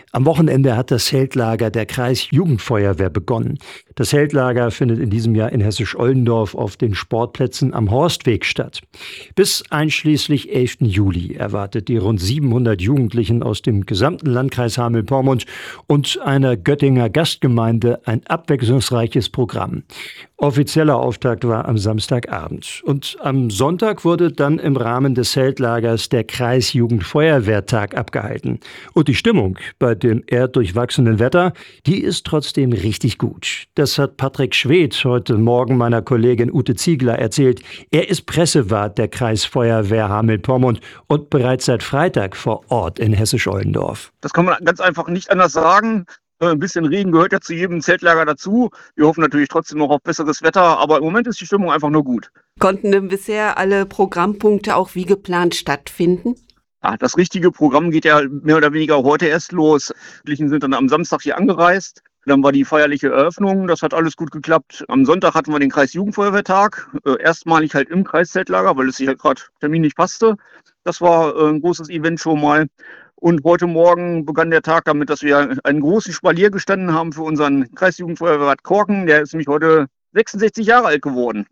Am Wochenende hat das Zeltlager der Kreisjugendfeuerwehr begonnen. Das Zeltlager findet in diesem Jahr in Hessisch-Oldendorf auf den Sportplätzen am Horstweg statt. Bis einschließlich 11. Juli erwartet die rund 700 Jugendlichen aus dem gesamten Landkreis Hameln-Pyrmont und einer Göttinger Gastgemeinde ein abwechslungsreiches Programm. Offizieller Auftakt war am Samstagabend. Und am Sonntag wurde dann im Rahmen des Zeltlagers der Kreisjugendfeuerwehrtag abgehalten. Und die Stimmung bei dem eher durchwachsenen Wetter, die ist trotzdem richtig gut. Das hat Patrick Schwedt heute Morgen meiner Kollegin Ute Ziegler erzählt. Er ist Pressewart der Kreisfeuerwehr Hameln-Pyrmont und bereits seit Freitag vor Ort in Hessisch-Oldendorf. Das kann man ganz einfach nicht anders sagen. Ein bisschen Regen gehört ja zu jedem Zeltlager dazu. Wir hoffen natürlich trotzdem noch auf besseres Wetter, aber im Moment ist die Stimmung einfach nur gut. Konnten denn bisher alle Programmpunkte auch wie geplant stattfinden? Ja, das richtige Programm geht ja mehr oder weniger heute erst los. Die sind dann am Samstag hier angereist. Dann war die feierliche Eröffnung, das hat alles gut geklappt. Am Sonntag hatten wir den Kreisjugendfeuerwehrtag, erstmalig halt im Kreiszeltlager, weil es sich halt gerade terminlich passte. Das war ein großes Event schon mal. Und heute Morgen begann der Tag damit, dass wir einen großen Spalier gestanden haben für unseren Kreisjugendfeuerwehrwart Korken. Der ist nämlich heute 66 Jahre alt geworden.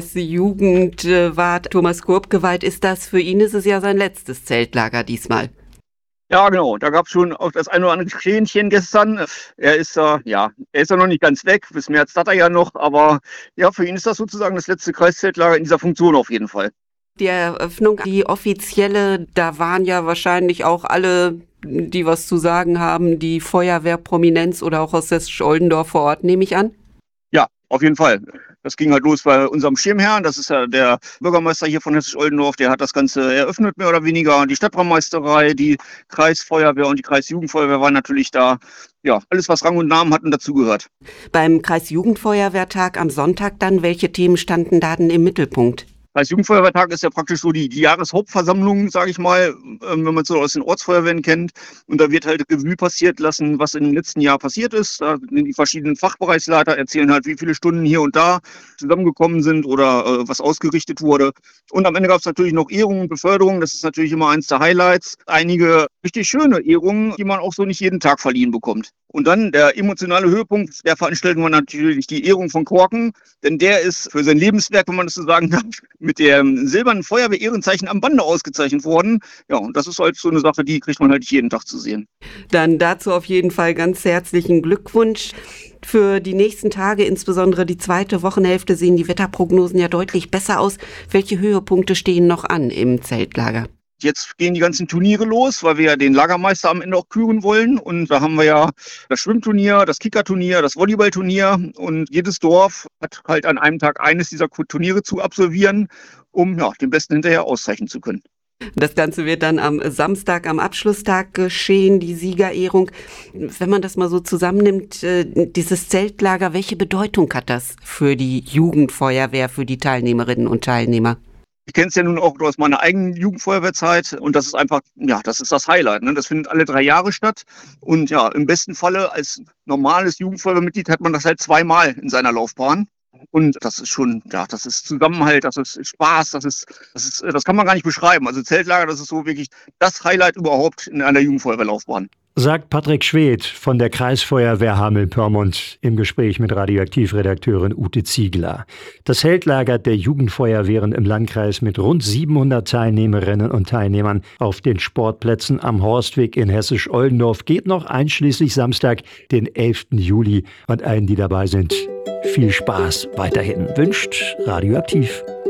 Kreisjugendwart Thomas Kurb geweiht ist das. Für ihn ist es ja sein letztes Zeltlager diesmal. Ja, genau. Da gab es schon auch das ein oder andere Schähnchen gestern. Er ist ja noch nicht ganz weg. Bis März hat er ja noch. Aber ja, für ihn ist das sozusagen das letzte Kreiszeltlager in dieser Funktion auf jeden Fall. Die Eröffnung, die offizielle, da waren ja wahrscheinlich auch alle, die was zu sagen haben, die Feuerwehrprominenz oder auch aus Hessisch-Oldendorf vor Ort, nehme ich an? Ja, auf jeden Fall. Das ging halt los bei unserem Schirmherrn. Das ist ja der Bürgermeister hier von Hessisch-Oldendorf. Der hat das Ganze eröffnet, mehr oder weniger. Die Stadtbraumeisterei, die Kreisfeuerwehr und die Kreisjugendfeuerwehr waren natürlich da. Ja, alles, was Rang und Namen hatten, dazugehört. Beim Kreisjugendfeuerwehrtag am Sonntag dann, welche Themen standen da denn im Mittelpunkt? Kreisjugendfeuerwehrtag ist ja praktisch so die Jahreshauptversammlung, sage ich mal, wenn man es so aus den Ortsfeuerwehren kennt. Und da wird halt Revue passiert lassen, was im letzten Jahr passiert ist. Da sind die verschiedenen Fachbereichsleiter erzählen halt, wie viele Stunden hier und da zusammengekommen sind oder was ausgerichtet wurde. Und am Ende gab es natürlich noch Ehrungen und Beförderungen. Das ist natürlich immer eins der Highlights. Einige richtig schöne Ehrungen, die man auch so nicht jeden Tag verliehen bekommt. Und dann der emotionale Höhepunkt der Veranstaltung war natürlich die Ehrung von Korken, denn der ist für sein Lebenswerk, wenn man das so sagen darf, mit dem silbernen Feuerwehr-Ehrenzeichen am Bande ausgezeichnet worden. Ja, und das ist halt so eine Sache, die kriegt man halt nicht jeden Tag zu sehen. Dann dazu auf jeden Fall ganz herzlichen Glückwunsch. Für die nächsten Tage, insbesondere die zweite Wochenhälfte, sehen die Wetterprognosen ja deutlich besser aus. Welche Höhepunkte stehen noch an im Zeltlager? Jetzt gehen die ganzen Turniere los, weil wir ja den Lagermeister am Ende auch küren wollen. Und da haben wir ja das Schwimmturnier, das Kickerturnier, das Volleyballturnier. Und jedes Dorf hat halt an einem Tag eines dieser Turniere zu absolvieren, um den Besten hinterher auszeichnen zu können. Das Ganze wird dann am Samstag, am Abschlusstag geschehen, die Siegerehrung. Wenn man das mal so zusammennimmt, dieses Zeltlager, welche Bedeutung hat das für die Jugendfeuerwehr, für die Teilnehmerinnen und Teilnehmer? Ich kenne es ja nun auch aus meiner eigenen Jugendfeuerwehrzeit und das ist einfach, das ist das Highlight. Ne? Das findet alle 3 Jahre statt und ja, im besten Falle als normales Jugendfeuerwehrmitglied hat man das halt 2-mal in seiner Laufbahn. Und das ist schon, das ist Zusammenhalt, das ist Spaß, das kann man gar nicht beschreiben. Also Zeltlager, das ist so wirklich das Highlight überhaupt in einer Jugendfeuerwehrlaufbahn. Sagt Patrick Schwedt von der Kreisfeuerwehr Hameln-Pyrmont im Gespräch mit Radioaktivredakteurin Ute Ziegler. Das Zeltlager der Jugendfeuerwehren im Landkreis mit rund 700 Teilnehmerinnen und Teilnehmern auf den Sportplätzen am Horstweg in Hessisch-Oldendorf geht noch einschließlich Samstag, den 11. Juli. Und allen, die dabei sind, viel Spaß weiterhin. Wünscht Radioaktiv.